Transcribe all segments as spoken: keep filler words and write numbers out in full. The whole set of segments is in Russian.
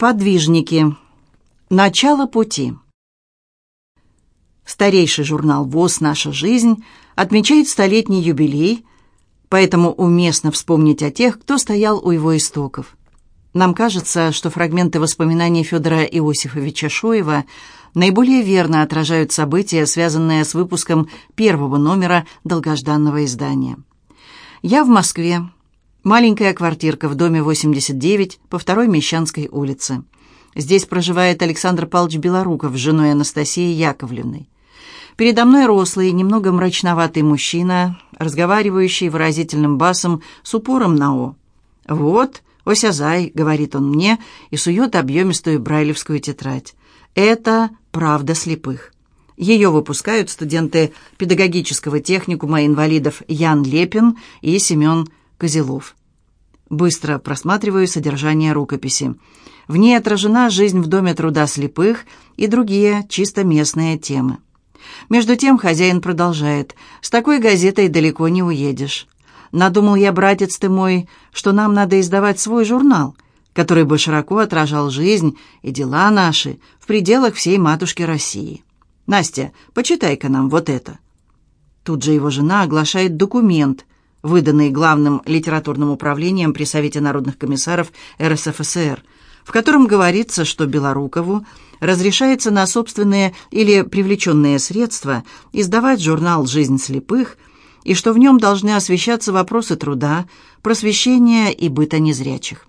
Подвижники. Начало пути. Старейший журнал ВОС «Наша жизнь» отмечает столетний юбилей, поэтому уместно вспомнить о тех, кто стоял у его истоков. Нам кажется, что фрагменты воспоминаний Федора Иосифовича Шоева наиболее верно отражают события, связанные с выпуском первого номера долгожданного издания. Я в Москве. Маленькая квартирка в доме восемьдесят девять по второй Мещанской улице. Здесь проживает Александр Павлович Белоруков с женой Анастасией Яковлевной. Передо мной рослый, немного мрачноватый мужчина, разговаривающий выразительным басом с упором на «о». «Вот, осязай», — говорит он мне и сует объемистую брайлевскую тетрадь. «Это правда слепых». Ее выпускают студенты педагогического техникума инвалидов Ян Лепин и Семен Козелов. Быстро просматриваю содержание рукописи. В ней отражена жизнь в Доме труда слепых и другие чисто местные темы. Между тем хозяин продолжает: «С такой газетой далеко не уедешь. Надумал я, братец ты мой, что нам надо издавать свой журнал, который бы широко отражал жизнь и дела наши в пределах всей матушки России. Настя, почитай-ка нам вот это». Тут же его жена оглашает документ, выданный Главным литературным управлением при Совете народных комиссаров эр эс эф эс эр, в котором говорится, что Белорукову разрешается на собственные или привлеченные средства издавать журнал «Жизнь слепых» и что в нем должны освещаться вопросы труда, просвещения и быта незрячих.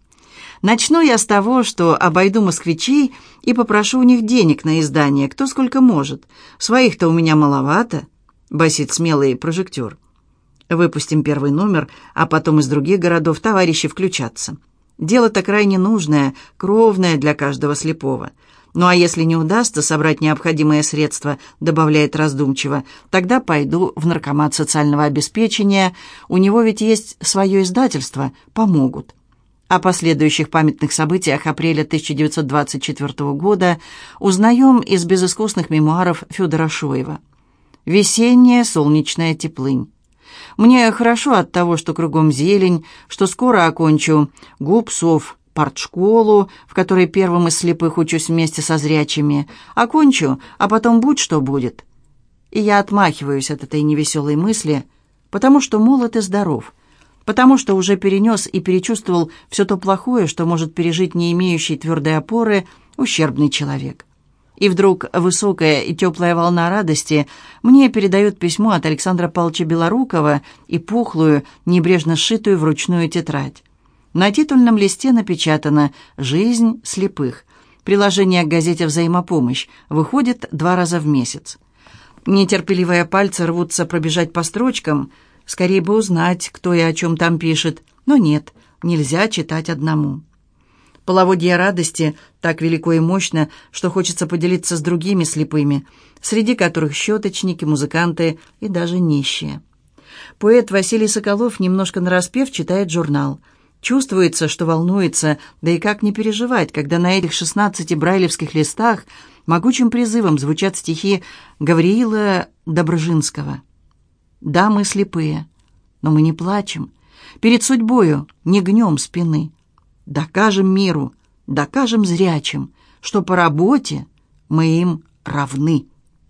Начну я с того, что обойду москвичей и попрошу у них денег на издание, кто сколько может. Своих-то у меня маловато, басит смелый прожектор. Выпустим первый номер, а потом из других городов товарищи включатся. Дело-то крайне нужное, кровное для каждого слепого. Ну а если не удастся собрать необходимые средства, добавляет раздумчиво, тогда пойду в наркомат социального обеспечения, у него ведь есть свое издательство, помогут». О последующих памятных событиях апреля тысяча девятьсот двадцать четвёртого года узнаем из безыскусных мемуаров Федора Шоева. «Весенняя солнечная теплынь. Мне хорошо от того, что кругом зелень, что скоро окончу губсов партшколу, в которой первым из слепых учусь вместе со зрячими. Окончу, а потом будь что будет». И я отмахиваюсь от этой невеселой мысли, потому что молод и здоров, потому что уже перенес и перечувствовал все то плохое, что может пережить не имеющий твердой опоры ущербный человек. И вдруг высокая и теплая волна радости мне передает письмо от Александра Павловича Белорукова и пухлую, небрежно сшитую вручную тетрадь. На титульном листе напечатано «Жизнь слепых». Приложение к газете «Взаимопомощь» выходит два раза в месяц. Нетерпеливые пальцы рвутся пробежать по строчкам, скорее бы узнать, кто и о чем там пишет. Но нет, нельзя читать одному. Половодье радости так велико и мощно, что хочется поделиться с другими слепыми, среди которых щеточники, музыканты и даже нищие. Поэт Василий Соколов немножко нараспев читает журнал. Чувствуется, что волнуется, да и как не переживать, когда на этих шестнадцати брайлевских листах могучим призывом звучат стихи Гавриила Доброжинского. «Да, мы слепые, но мы не плачем, перед судьбою не гнем спины. Докажем миру, докажем зрячим, что по работе мы им равны».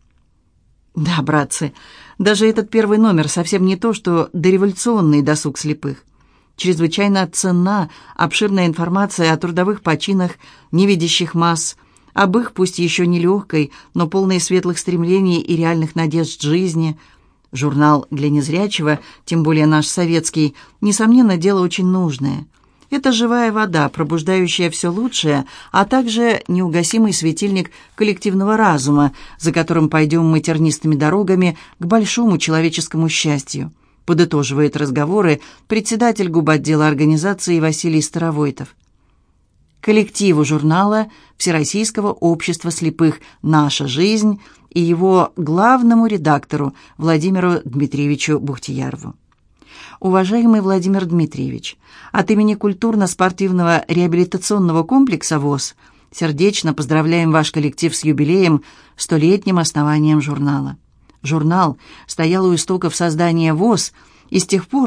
Да, братцы, даже этот первый номер совсем не то, что дореволюционный досуг слепых. Чрезвычайно ценна обширная информация о трудовых починах невидящих масс, об их, пусть еще нелегкой, но полной светлых стремлений и реальных надежд жизни. Журнал для незрячего, тем более наш советский, несомненно, дело очень нужное. Это живая вода, пробуждающая все лучшее, а также неугасимый светильник коллективного разума, за которым пойдем мы тернистыми дорогами к большому человеческому счастью, подытоживает разговоры председатель губотдела организации Василий Старовойтов. Коллективу журнала Всероссийского общества слепых «Наша жизнь» и его главному редактору Владимиру Дмитриевичу Бухтиярову. Уважаемый Владимир Дмитриевич, от имени культурно-спортивного реабилитационного комплекса ВОС сердечно поздравляем ваш коллектив с юбилеем, столетним основанием журнала. Журнал стоял у истоков создания ВОС и с тех пор в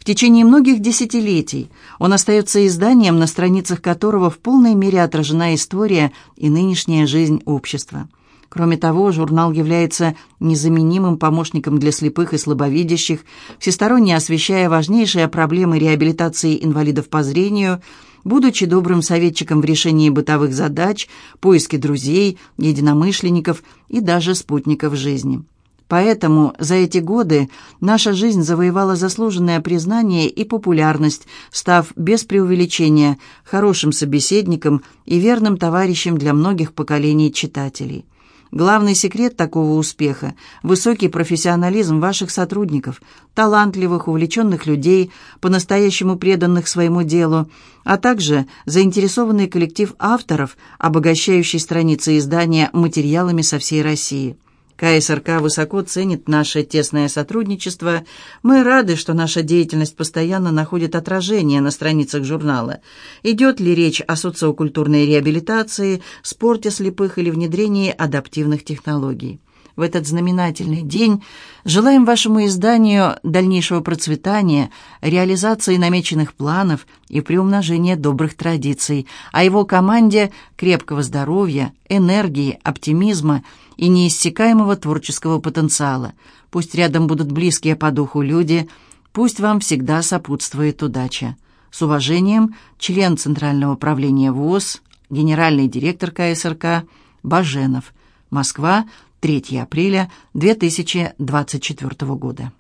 течение многих десятилетий он остается изданием, на страницах которого в полной мере отражена история и нынешняя жизнь общества. Кроме того, журнал является незаменимым помощником для слепых и слабовидящих, всесторонне освещая важнейшие проблемы реабилитации инвалидов по зрению, будучи добрым советчиком в решении бытовых задач, поиске друзей, единомышленников и даже спутников жизни. Поэтому за эти годы наша жизнь завоевала заслуженное признание и популярность, став без преувеличения хорошим собеседником и верным товарищем для многих поколений читателей. Главный секрет такого успеха – высокий профессионализм ваших сотрудников, талантливых, увлеченных людей, по-настоящему преданных своему делу, а также заинтересованный коллектив авторов, обогащающий страницы издания материалами со всей России. ка эс эр ка высоко ценит наше тесное сотрудничество. Мы рады, что наша деятельность постоянно находит отражение на страницах журнала. Идет ли речь о социокультурной реабилитации, спорте слепых или внедрении адаптивных технологий. В этот знаменательный день желаем вашему изданию дальнейшего процветания, реализации намеченных планов и приумножения добрых традиций, а его команде крепкого здоровья, энергии, оптимизма и неиссякаемого творческого потенциала. Пусть рядом будут близкие по духу люди, пусть вам всегда сопутствует удача. С уважением, член Центрального правления ВОС, генеральный директор ка эс эр ка Баженов. Москва, третьего апреля две тысячи двадцать четвёртого года.